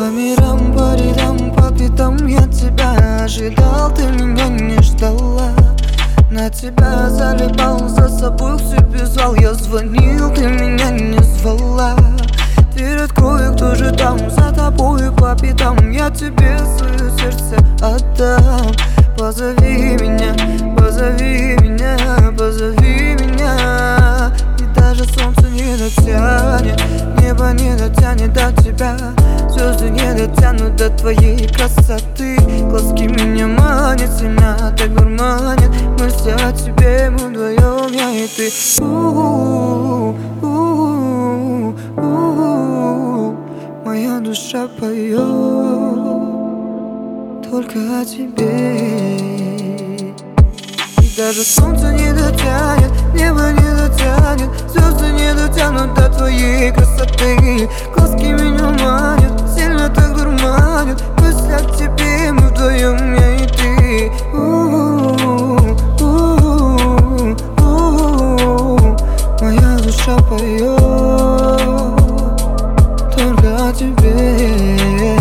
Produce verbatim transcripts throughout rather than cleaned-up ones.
По мирам, по рядам, по пятам я тебя ожидал, ты меня не ждала. На тебя залипал, за собой к себе звал. Я звонил, ты меня не звала. Дверь открою, кто же там, за тобой по пятам. Я тебе свое сердце отдам. Позови меня, позови меня, позови меня. И даже солнце не дотянет, небо не дотянет до тебя, звезды не дотянут до твоей красоты. Глазки меня манят, сильно так дурманят. Мысли о тебе, мы вдвоем, я и ты. У-у-у, у-у-у, у-у-у. Моя душа поет только о тебе. И даже солнце не дотянет, небо не дотянет, звезды не дотянут до твоей красоты. Глазки меня манят, сильно так дурманят. Мысли о тебе, мы вдвоем, я и ты. У-у-у, у-у-у, у-у-у. Моя душа поет только о тебе.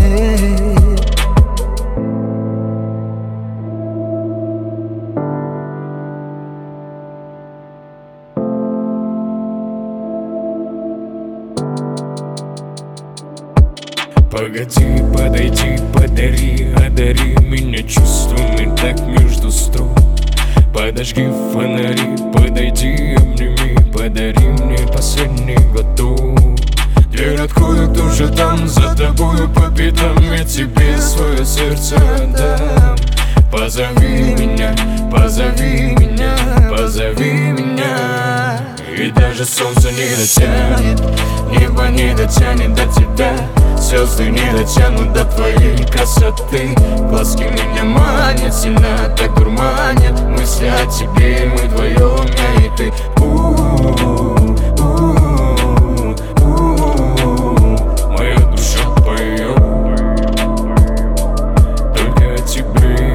Погоди, подойди, подари, одари меня чувствами так между строк. Подожги фонари, подойди, обними, подари мне последний глоток. Дверь открою, кто же там, за тобою по пятам. Я тебе свое сердце отдам. Позови меня, позови меня, позови меня. И даже солнце не дотянет, небо не дотянет до тебя, звезды не дотянут до твоей красоты. Глазки меня манят, сильно так дурманят. Мысли о тебе, мы вдвоем, я и ты. У-у-у, у-у-у, у-у-у. Моя душа поет только о тебе.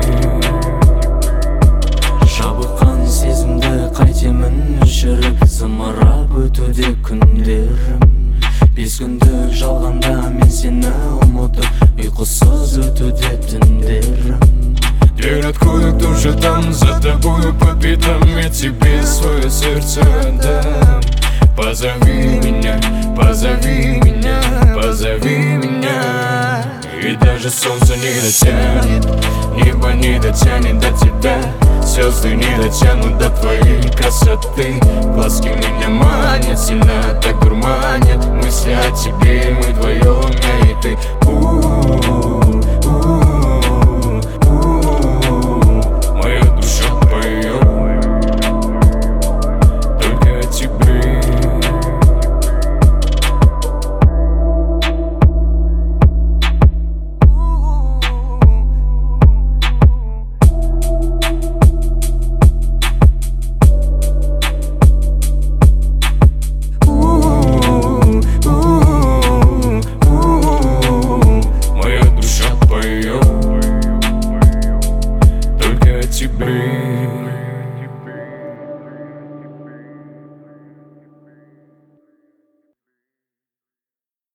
Жабыққан сезімді қайтемін өшіріп, зымырап өтуде күндерім. Бес күндік жалғанда мен сені ұмытып, ұйқысыз өтуде түндерім. Дверь открою, кто же там, за тобою по пятам. Я тебе свое сердце отдам. Позови меня, позови меня, позови меня. И даже солнце не дотянет, небо не дотянет до тебя, звезды не дотянут до твоей красоты. Глазки меня манят, сильно так дурманят. Мысли о тебе, мы